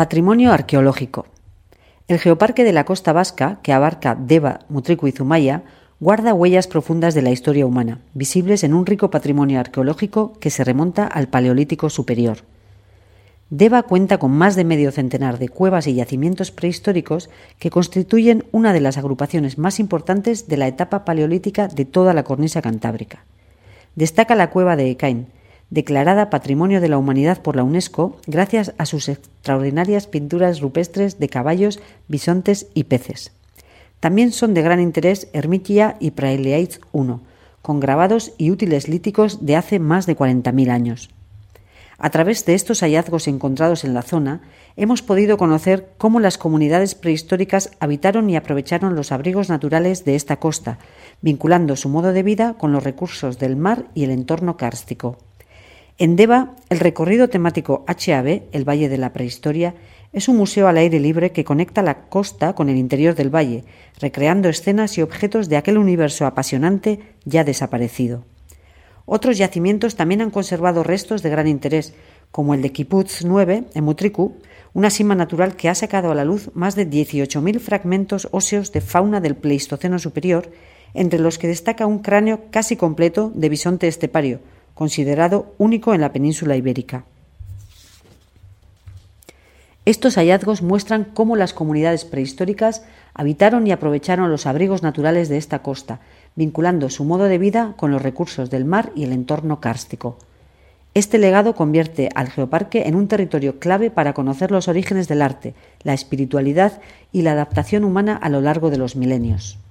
Patrimonio arqueológico. El Geoparque de la Costa Vasca, que abarca Deva, Mutriku y Zumaia, guarda huellas profundas de la historia humana, visibles en un rico patrimonio arqueológico que se remonta al Paleolítico Superior. Deva cuenta con más de medio centenar de cuevas y yacimientos prehistóricos que constituyen una de las agrupaciones más importantes de la etapa paleolítica de toda la cornisa cantábrica. Destaca la cueva de Ekain, declarada Patrimonio de la Humanidad por la UNESCO gracias a sus extraordinarias pinturas rupestres de caballos, bisontes y peces. También son de gran interés Ermitia y Praeleaitz I, con grabados y útiles líticos de hace más de 40.000 años. A través de estos hallazgos encontrados en la zona, hemos podido conocer cómo las comunidades prehistóricas habitaron y aprovecharon los abrigos naturales de esta costa, vinculando su modo de vida con los recursos del mar y el entorno kárstico. En Deva, el recorrido temático HAB, el Valle de la Prehistoria, es un museo al aire libre que conecta la costa con el interior del valle, recreando escenas y objetos de aquel universo apasionante ya desaparecido. Otros yacimientos también han conservado restos de gran interés, como el de Kiputz 9, en Mutriku, una sima natural que ha sacado a la luz más de 18.000 fragmentos óseos de fauna del Pleistoceno superior, entre los que destaca un cráneo casi completo de bisonte estepario, considerado único en la península ibérica. Estos hallazgos muestran cómo las comunidades prehistóricas habitaron y aprovecharon los abrigos naturales de esta costa, vinculando su modo de vida con los recursos del mar y el entorno kárstico. Este legado convierte al Geoparque en un territorio clave para conocer los orígenes del arte, la espiritualidad y la adaptación humana a lo largo de los milenios.